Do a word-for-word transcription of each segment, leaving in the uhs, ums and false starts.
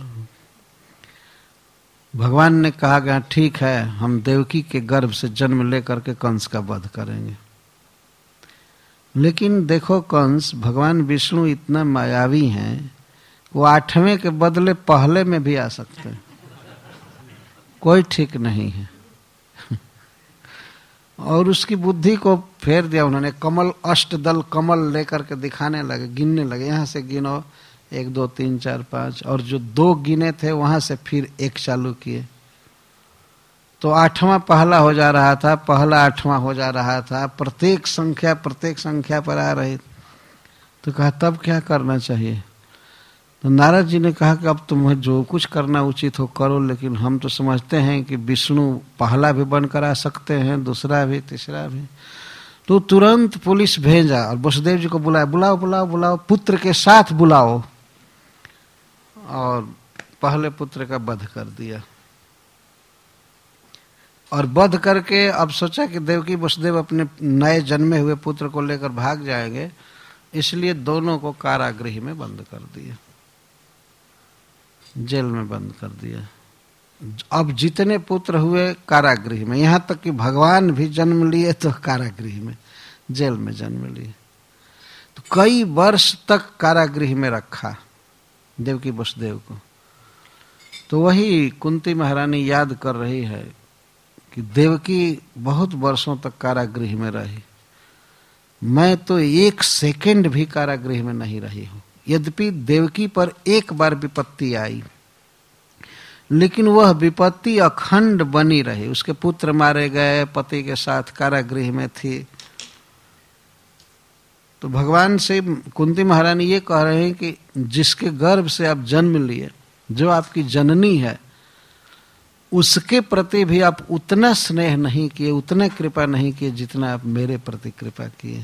भगवान ने कहा कि ठीक है, हम देवकी के गर्भ से जन्म लेकर के कंस का वध करेंगे। लेकिन देखो कंस, भगवान विष्णु इतना मायावी हैं, वो आठवें के बदले पहले में भी आ सकते हैं, कोई ठीक नहीं है। और उसकी बुद्धि को फेर दिया उन्होंने। कमल अष्टदल कमल लेकर के दिखाने लगे, गिनने लगे, यहाँ से गिनो एक दो तीन चार पाँच, और जो दो गिने थे वहां से फिर एक चालू किए, तो आठवां पहला हो जा रहा था, पहला आठवां हो जा रहा था, प्रत्येक संख्या प्रत्येक संख्या पर आ रही। तो कहा तब क्या करना चाहिए? तो नारद जी ने कहा कि अब तुम्हें जो कुछ करना उचित हो करो, लेकिन हम तो समझते हैं कि विष्णु पहला भी बनकर आ सकते हैं, दूसरा भी, तीसरा भी। तो तुरंत पुलिस भेजा और वसुदेव जी को बुलाया, बुलाओ बुलाओ बुलाओ, पुत्र के साथ बुलाओ, और पहले पुत्र का वध कर दिया। और वध करके अब सोचा कि देवकी वसुदेव अपने नए जन्मे हुए पुत्र को लेकर भाग जाएंगे, इसलिए दोनों को कारागृह में बंद कर दिया, जेल में बंद कर दिया। अब जितने पुत्र हुए कारागृह में, यहां तक कि भगवान भी जन्म लिए तो कारागृह में, जेल में जन्म लिए। तो कई वर्ष तक कारागृह में रखा देवकी वसुदेव को। तो वही कुंती महारानी याद कर रही है कि देवकी बहुत वर्षों तक कारागृह में रही, मैं तो एक सेकंड भी कारागृह में नहीं रही हूं। यद्यपि देवकी पर एक बार विपत्ति आई, लेकिन वह विपत्ति अखंड बनी रही। उसके पुत्र मारे गए, पति के साथ कारागृह में थी। तो भगवान से कुंती महारानी ये कह रहे हैं कि जिसके गर्भ से आप जन्म लिए, जो आपकी जननी है, उसके प्रति भी आप उतना स्नेह नहीं किए, उतना कृपा नहीं किए जितना आप मेरे प्रति कृपा किए।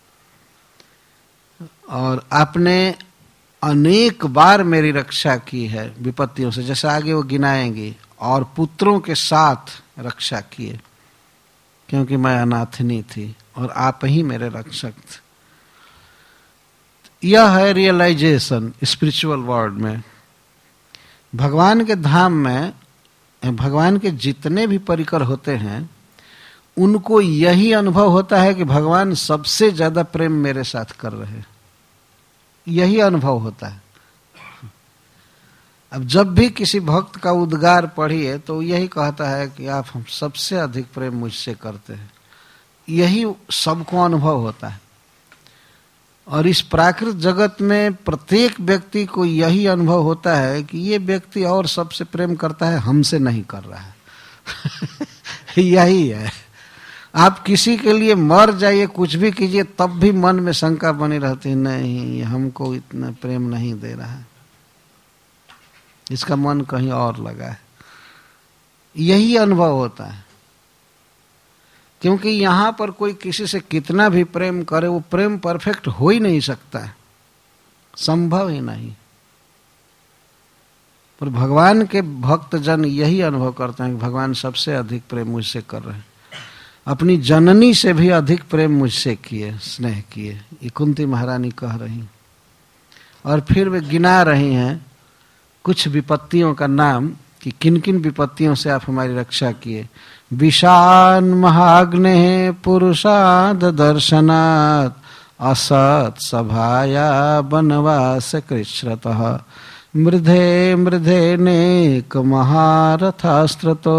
और आपने अनेक बार मेरी रक्षा की है विपत्तियों से, जैसे आगे वो गिनाएंगी, और पुत्रों के साथ रक्षा किए, क्योंकि मैं अनाथनी थी और आप ही मेरे रक्षक थे। यह है रियलाइजेशन स्पिरिचुअल वर्ल्ड में। भगवान के धाम में भगवान के जितने भी परिकर होते हैं, उनको यही अनुभव होता है कि भगवान सबसे ज्यादा प्रेम मेरे साथ कर रहे हैं, यही अनुभव होता है। अब जब भी किसी भक्त का उद्गार पढ़िए तो यही कहता है कि आप हम सबसे अधिक प्रेम मुझसे करते हैं, यही सबको अनुभव होता है। और इस प्राकृत जगत में प्रत्येक व्यक्ति को यही अनुभव होता है कि ये व्यक्ति और सबसे प्रेम करता है, हमसे नहीं कर रहा है। यही है। आप किसी के लिए मर जाइए, कुछ भी कीजिए, तब भी मन में शंका बनी रहती है, नहीं हमको इतना प्रेम नहीं दे रहा है, इसका मन कहीं और लगा है। यही अनुभव होता है, क्योंकि यहां पर कोई किसी से कितना भी प्रेम करे, वो प्रेम परफेक्ट हो ही नहीं सकता है, संभव ही नहीं। पर भगवान के भक्त जन यही अनुभव करते हैं कि भगवान सबसे अधिक प्रेम मुझसे कर रहे हैं, अपनी जननी से भी अधिक प्रेम मुझसे किए, स्नेह किए। ये कुंती महारानी कह रही, और फिर वे गिना रही हैं कुछ विपत्तियों का नाम कि किन किन विपत्तियों से आप हमारी रक्षा किए। विषान महाग्ने पुरुषाद दर्शनात् असत सभाया वनवास कृच्छ्रतः मृधे मृधे नेक महारथास्त्रतो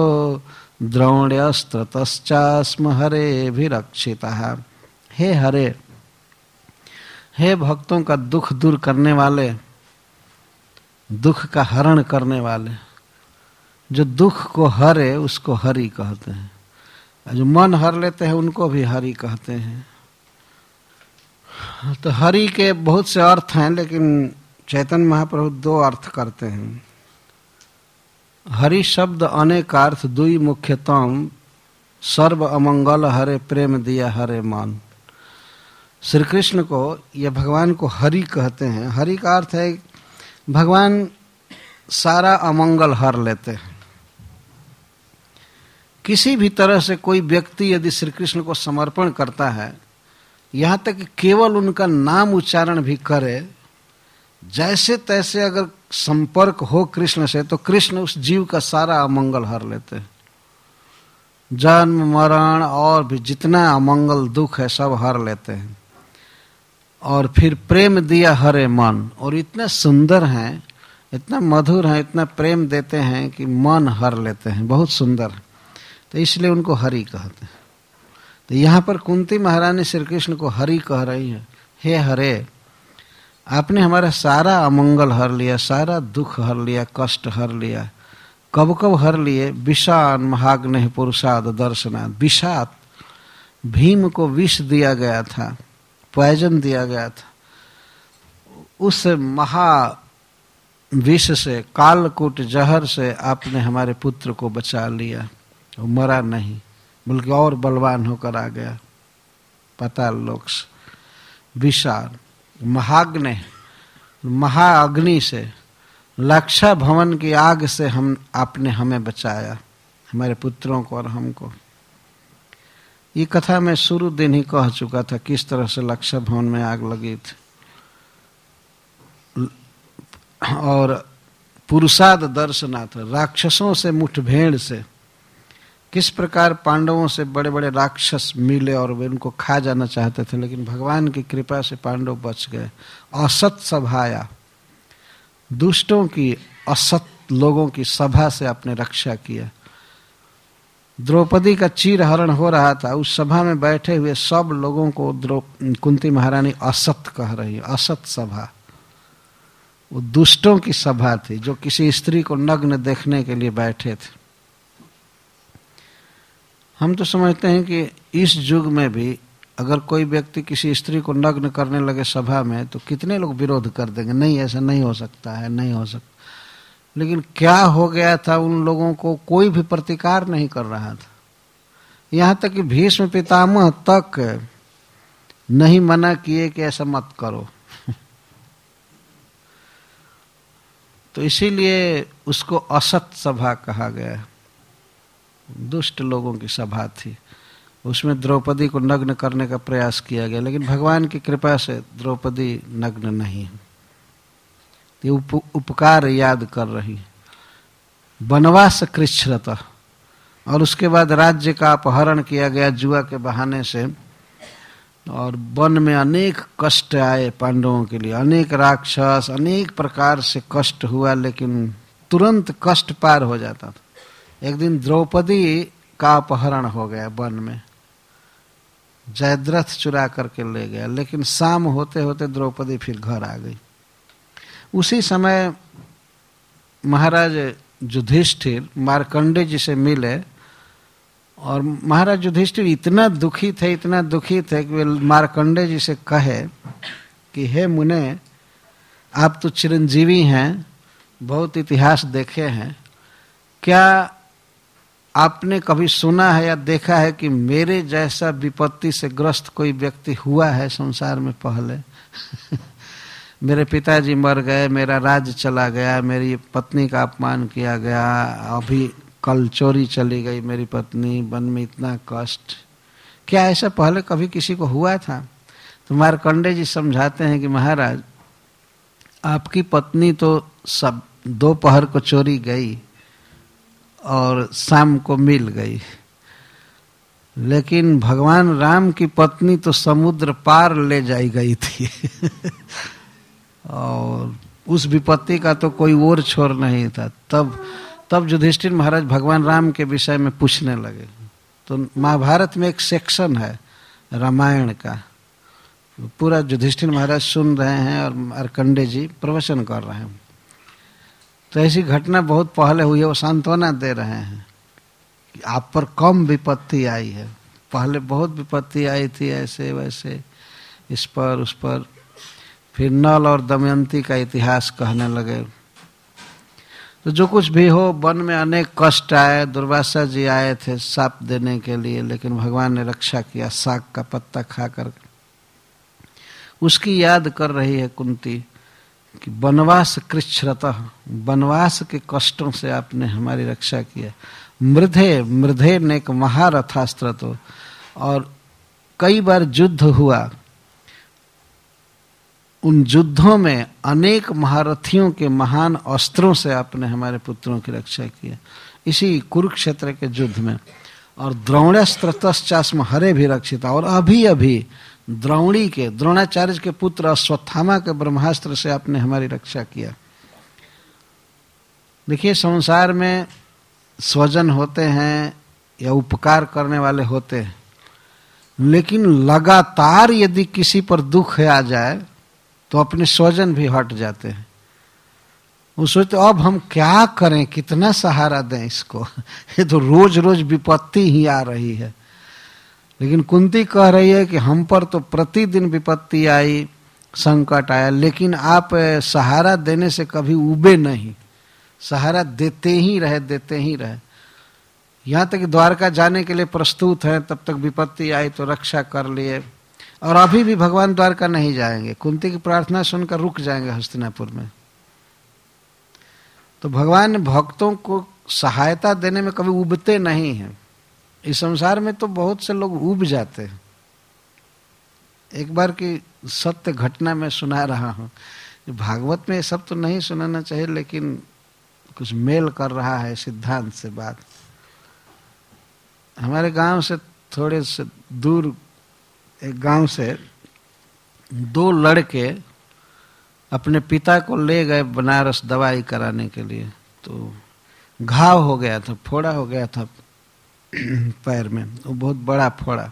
द्रोण्यस्त्रतश्चास्म हरे विरक्षितः। हे हरे, हे भक्तों का दुख दूर करने वाले, दुख का हरण करने वाले, जो दुख को हरे उसको हरि कहते हैं, जो मन हर लेते हैं उनको भी हरि कहते हैं। तो हरि के बहुत से अर्थ हैं, लेकिन चैतन्य महाप्रभु दो अर्थ करते हैं। हरि शब्द अनेकार्थ दुई मुख्यतम, सर्व अमंगल हरे प्रेम दिया हरे मान। श्री कृष्ण को, यह भगवान को हरि कहते हैं। हरि का अर्थ है भगवान सारा अमंगल हर लेते हैं। किसी भी तरह से कोई व्यक्ति यदि श्री कृष्ण को समर्पण करता है, यहाँ तक कि केवल उनका नाम उच्चारण भी करे, जैसे तैसे अगर संपर्क हो कृष्ण से तो कृष्ण उस जीव का सारा अमंगल हर लेते हैं। जन्म मरण और भी जितना अमंगल दुख है सब हर लेते हैं। और फिर प्रेम दिया हरे मन, और इतना सुंदर हैं, इतना मधुर हैं, इतना प्रेम देते हैं कि मन हर लेते हैं, बहुत सुंदर। तो इसलिए उनको हरि कहते हैं। तो यहाँ पर कुंती महारानी श्री कृष्ण को हरि कह रही है, हे हरे, आपने हमारा सारा अमंगल हर लिया, सारा दुख हर लिया, कष्ट हर लिया। कब कब हर लिए? विषान महाग्नि पुरुषाद दर्शनाथ। विषात, भीम को विष दिया गया था, पॉइजन दिया गया था, उस महा विष से, कालकूट जहर से आपने हमारे पुत्र को बचा लिया। वो मरा नहीं, बल्कि और बलवान होकर आ गया पाताल लोक से। विषान, महाग्नि, महाअग्नि से, लक्षा भवन की आग से हम आपने हमें बचाया, हमारे पुत्रों को और हमको। ये कथा मैं शुरू दिन ही कह चुका था किस तरह से लक्षा भवन में आग लगी थी। और पुरुषाद दर्शनाथ, राक्षसों से मुठभेड़ से, किस प्रकार पांडवों से बड़े बड़े राक्षस मिले और वे उनको खा जाना चाहते थे, लेकिन भगवान की कृपा से पांडव बच गए। असत सभाया, दुष्टों की, असत लोगों की सभा से आपने रक्षा किया। द्रौपदी का चीर हरण हो रहा था, उस सभा में बैठे हुए सब लोगों को कुंती महारानी असत कह रही है। असत सभा, वो दुष्टों की सभा थी जो किसी स्त्री को नग्न देखने के लिए बैठे थे। हम तो समझते हैं कि इस युग में भी अगर कोई व्यक्ति किसी स्त्री को नग्न करने लगे सभा में तो कितने लोग विरोध कर देंगे, नहीं ऐसा नहीं हो सकता है, नहीं हो सकता। लेकिन क्या हो गया था, उन लोगों को कोई भी प्रतिकार नहीं कर रहा था। यहाँ तक कि भीष्म पितामह तक नहीं मना किए कि ऐसा मत करो। तो इसीलिए उसको असत सभा कहा गया। दुष्ट लोगों की सभा थी, उसमें द्रौपदी को नग्न करने का प्रयास किया गया, लेकिन भगवान की कृपा से द्रौपदी नग्न नहीं। ये उप, उपकार याद कर रही। वनवास कृच्छ्रत, और उसके बाद राज्य का अपहरण किया गया जुआ के बहाने से, और वन में अनेक कष्ट आए पांडवों के लिए, अनेक राक्षस, अनेक प्रकार से कष्ट हुआ, लेकिन तुरंत कष्ट पार हो जाता था। एक दिन द्रौपदी का अपहरण हो गया वन में, जयद्रथ चुरा करके ले गया, लेकिन शाम होते होते द्रौपदी फिर घर आ गई। उसी समय महाराज युधिष्ठिर मार्कंडे जी से मिले, और महाराज युधिष्ठिर इतना दुखी थे, इतना दुखी थे कि वे मार्कंडे जी से कहे कि हे मुने, आप तो चिरंजीवी हैं, बहुत इतिहास देखे हैं, क्या आपने कभी सुना है या देखा है कि मेरे जैसा विपत्ति से ग्रस्त कोई व्यक्ति हुआ है संसार में पहले? मेरे पिताजी मर गए, मेरा राज्य चला गया, मेरी पत्नी का अपमान किया गया, अभी कल चोरी चली गई मेरी पत्नी, वन में इतना कष्ट, क्या ऐसा पहले कभी किसी को हुआ था? तो मार्कंडे जी समझाते हैं कि महाराज, आपकी पत्नी तो सब दोपहर को चोरी गई और शाम को मिल गई, लेकिन भगवान राम की पत्नी तो समुद्र पार ले जाई गई थी। और उस विपत्ति का तो कोई और छोर नहीं था। तब तब युधिष्ठिर महाराज भगवान राम के विषय में पूछने लगे। तो महाभारत में एक सेक्शन है रामायण का, पूरा युधिष्ठिर महाराज सुन रहे हैं और मार्कंडे जी प्रवचन कर रहे हैं। तो ऐसी घटना बहुत पहले हुई है, वो सांत्वना दे रहे हैं कि आप पर कम विपत्ति आई है, पहले बहुत विपत्ति आई थी ऐसे वैसे, इस पर उस पर। फिर नल और दमयंती का इतिहास कहने लगे। तो जो कुछ भी हो, वन में अनेक कष्ट आए, दुर्वासा जी आए थे शाप देने के लिए, लेकिन भगवान ने रक्षा किया साग का पत्ता खाकर। उसकी याद कर रही है कुंती कि वनवास कृच्छ्रतः, वनवास के कष्टों से आपने हमारी रक्षा किया। मृधे मृधे ने एक महारथास्त्र, तो और कई बार युद्ध हुआ उन युद्धों में अनेक महारथियों के महान अस्त्रों से आपने हमारे पुत्रों की रक्षा की है, इसी कुरुक्षेत्र के युद्ध में। और द्रोणस्त्रतश्चास्म हरे भी रक्षित, और अभी अभी द्रोणी के, द्रोणाचार्य के पुत्र अश्वत्थामा के ब्रह्मास्त्र से आपने हमारी रक्षा किया। देखिए, संसार में स्वजन होते हैं या उपकार करने वाले होते हैं, लेकिन लगातार यदि किसी पर दुख आ जाए तो अपने स्वजन भी हट जाते हैं। वो सोचते अब हम क्या करें, कितना सहारा दें इसको, ये तो रोज रोज विपत्ति ही आ रही है। लेकिन कुंती कह रही है कि हम पर तो प्रतिदिन विपत्ति आई, संकट आया, लेकिन आप सहारा देने से कभी उबे नहीं, सहारा देते ही रहे, देते ही रहे। यहाँ तक कि द्वारका जाने के लिए प्रस्तुत है, तब तक विपत्ति आई तो रक्षा कर लिए, और अभी भी भगवान द्वारका नहीं जाएंगे। कुंती की प्रार्थना सुनकर रुक जाएंगे हस्तिनापुर में। तो भगवान भक्तों को सहायता देने में कभी उबते नहीं हैं। इस संसार में तो बहुत से लोग उब जाते हैं। एक बार की सत्य घटना मैं सुना रहा हूँ, भागवत में ये सब तो नहीं सुनाना चाहिए, लेकिन कुछ मेल कर रहा है सिद्धांत से बात। हमारे गांव से थोड़े से दूर एक गांव से दो लड़के अपने पिता को ले गए बनारस दवाई कराने के लिए। तो घाव हो गया था, फोड़ा हो गया था पैर में, वो बहुत बड़ा फोड़ा।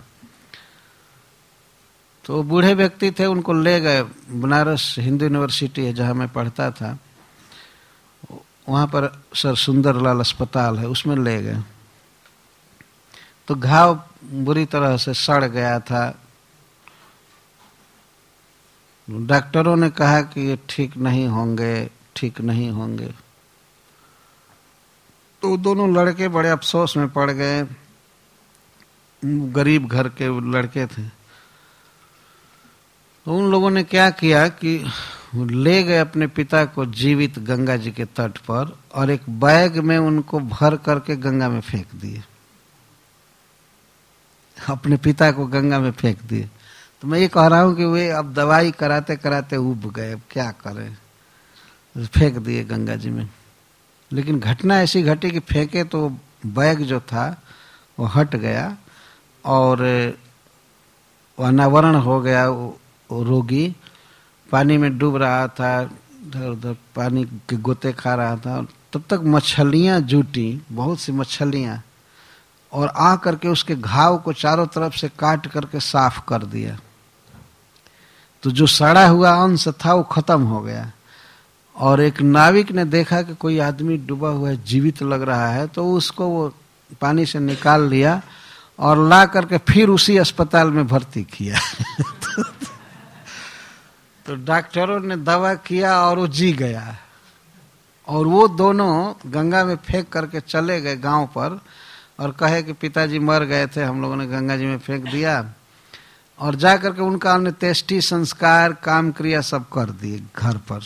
तो बूढ़े व्यक्ति थे, उनको ले गए बनारस हिंदू यूनिवर्सिटी है जहाँ मैं पढ़ता था, वहाँ पर सर सुंदरलाल अस्पताल है, उसमें ले गए। तो घाव बुरी तरह से सड़ गया था। डॉक्टरों ने कहा कि ये ठीक नहीं होंगे, ठीक नहीं होंगे। तो दोनों लड़के बड़े अफसोस में पड़ गए, गरीब घर के लड़के थे। तो उन लोगों ने क्या किया कि ले गए अपने पिता को जीवित गंगा जी के तट पर, और एक बैग में उनको भर करके गंगा में फेंक दिए। अपने पिता को गंगा में फेंक दिए। तो मैं ये कह रहा हूं कि वे अब दवाई कराते कराते उब गए, अब क्या करें, फेंक दिए गंगा जी में। लेकिन घटना ऐसी घटी कि फेंके तो बैग जो था वो हट गया, और अनावरण हो गया। वो रोगी पानी में डूब रहा था, इधर उधर पानी के गोते खा रहा था। तब तक मछलियां जुटी, बहुत सी मछलियां, और आ करके उसके घाव को चारों तरफ से काट करके साफ कर दिया। तो जो सड़ा हुआ अंश था वो खत्म हो गया। और एक नाविक ने देखा कि कोई आदमी डूबा हुआ है, जीवित लग रहा है, तो उसको वो पानी से निकाल लिया और ला करके फिर उसी अस्पताल में भर्ती किया। तो डॉक्टरों ने दवा किया और वो जी गया। और वो दोनों गंगा में फेंक करके चले गए गांव पर, और कहे कि पिताजी मर गए थे, हम लोगों ने गंगा जी में फेंक दिया। और जा करके उनका अंत्येष्टि संस्कार, काम क्रिया सब कर दिए घर पर।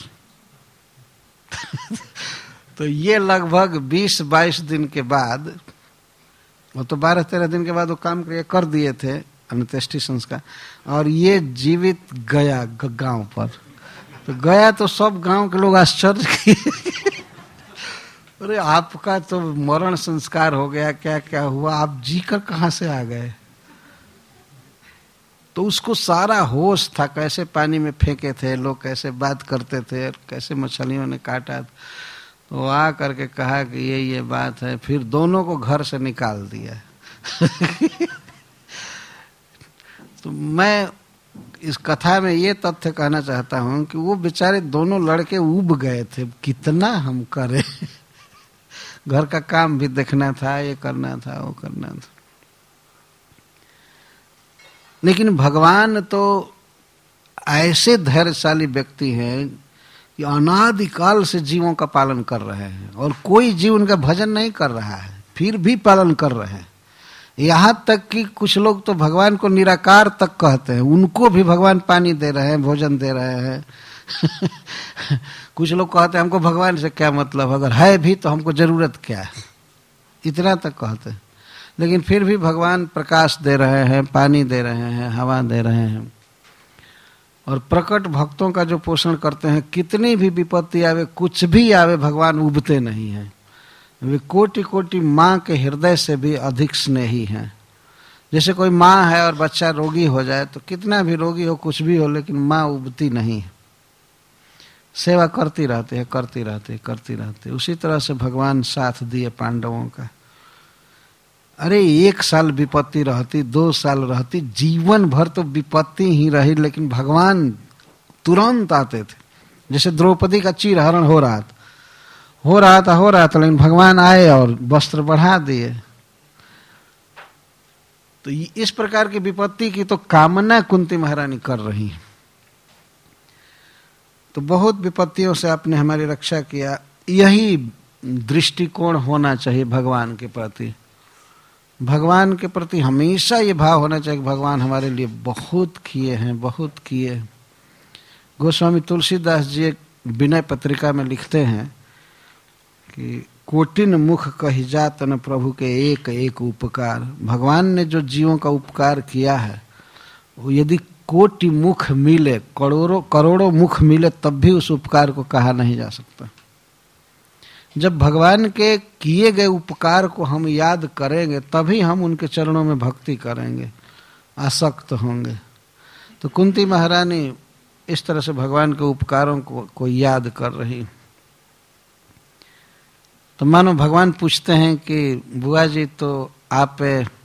तो ये लगभग बीस बाईस दिन के बाद, वो तो बारह तेरह दिन के बाद वो काम क्रिया कर दिए थे, अंत्येष्टि संस्कार, और ये जीवित गया गांव पर। तो गया तो सब गांव के लोग आश्चर्य किए, अरे आपका तो मरण संस्कार हो गया, क्या क्या हुआ, आप जीकर कहाँ से आ गए। तो उसको सारा होश था, कैसे पानी में फेंके थे लोग, कैसे बात करते थे, कैसे मछलियों ने काटा। तो आ करके कहा कि ये ये बात है, फिर दोनों को घर से निकाल दिया। तो मैं इस कथा में ये तथ्य कहना चाहता हूं कि वो बेचारे दोनों लड़के उब गए थे, कितना हम करें, घर का काम भी देखना था, ये करना था, वो करना था। लेकिन भगवान तो ऐसे धैर्यशाली व्यक्ति हैं कि अनादिकाल से जीवों का पालन कर रहे हैं, और कोई जीव उनका भजन नहीं कर रहा है, फिर भी पालन कर रहे हैं। यहाँ तक कि कुछ लोग तो भगवान को निराकार तक कहते हैं, उनको भी भगवान पानी दे रहे हैं, भोजन दे रहे हैं। कुछ लोग कहते हैं हमको भगवान से क्या मतलब, अगर है भी तो हमको जरूरत क्या है, इतना तक कहते हैं। लेकिन फिर भी भगवान प्रकाश दे रहे हैं, पानी दे रहे हैं, हवा दे रहे हैं। और प्रकट भक्तों का जो पोषण करते हैं, कितनी भी विपत्ति आवे, कुछ भी आवे, भगवान उबते नहीं हैं। वे कोटि कोटि माँ के हृदय से भी अधिक स्नेही हैं। जैसे कोई माँ है और बच्चा रोगी हो जाए तो कितना भी रोगी हो, कुछ भी हो, लेकिन माँ उबती नहीं है, सेवा करती रहती है, करती रहती है, करती रहती है। उसी तरह से भगवान साथ दिए पांडवों का। अरे एक साल विपत्ति रहती, दो साल रहती, जीवन भर तो विपत्ति ही रही, लेकिन भगवान तुरंत आते थे। जैसे द्रौपदी का चीरहरण हो रहा था हो रहा था हो रहा था लेकिन भगवान आए और वस्त्र बढ़ा दिए। तो इस प्रकार की विपत्ति की तो कामना कुंती महारानी कर रही है। तो बहुत विपत्तियों से आपने हमारी रक्षा किया। यही दृष्टिकोण होना चाहिए भगवान के प्रति। भगवान के प्रति हमेशा ये भाव होना चाहिए कि भगवान हमारे लिए बहुत किए हैं, बहुत किए। गोस्वामी तुलसीदास जी एक विनय पत्रिका में लिखते हैं कि कोटिन मुख कही जात न प्रभु के एक एक उपकार। भगवान ने जो जीवों का उपकार किया है, वो यदि कोटि मुख मिले, करोड़ों करोड़ों मुख मिले, तब भी उस उपकार को कहा नहीं जा सकता। जब भगवान के किए गए उपकार को हम याद करेंगे, तभी हम उनके चरणों में भक्ति करेंगे, आसक्त होंगे। तो कुंती महारानी इस तरह से भगवान के उपकारों को, को याद कर रही। तो मानो भगवान पूछते हैं कि बुआ जी, तो आप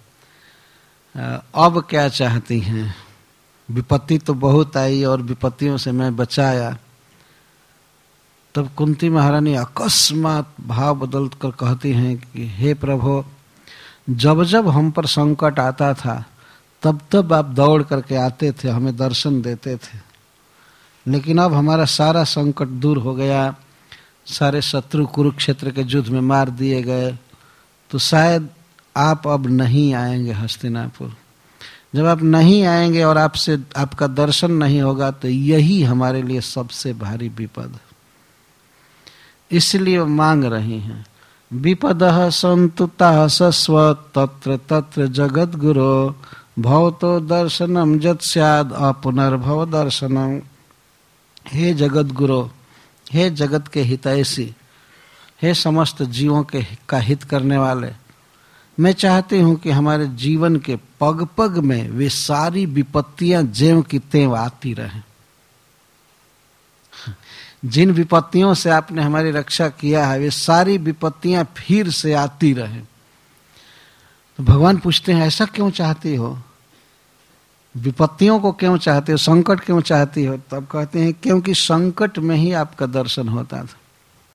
अब क्या चाहती हैं? विपत्ति तो बहुत आई और विपत्तियों से मैं बचाया। तब कुंती महारानी अकस्मात भाव बदल कर कहती हैं कि हे प्रभु, जब जब हम पर संकट आता था, तब तब आप दौड़ करके आते थे, हमें दर्शन देते थे। लेकिन अब हमारा सारा संकट दूर हो गया, सारे शत्रु कुरुक्षेत्र के युद्ध में मार दिए गए, तो शायद आप अब नहीं आएंगे हस्तिनापुर। जब आप नहीं आएंगे और आपसे आपका दर्शन नहीं होगा, तो यही हमारे लिए सबसे भारी विपद। इसलिए मांग रही हैं, विपदः संतुता सस्व तत्र तत्र जगत गुरो भवतो दर्शनम जत स्याद अपुनर्भव दर्शनम। हे जगत गुरु, हे जगत के हितैषी, हे समस्त जीवों के का हित करने वाले, मैं चाहती हूं कि हमारे जीवन के पग पग में वे सारी विपत्तियां ज्यों की त्यों आती रहें। जिन विपत्तियों से आपने हमारी रक्षा किया है, वे सारी विपत्तियां फिर से आती रहें। तो भगवान पूछते हैं, ऐसा क्यों चाहती हो? विपत्तियों को क्यों चाहते हो? संकट क्यों चाहती हो? तब कहते हैं, क्योंकि संकट में ही आपका दर्शन होता था।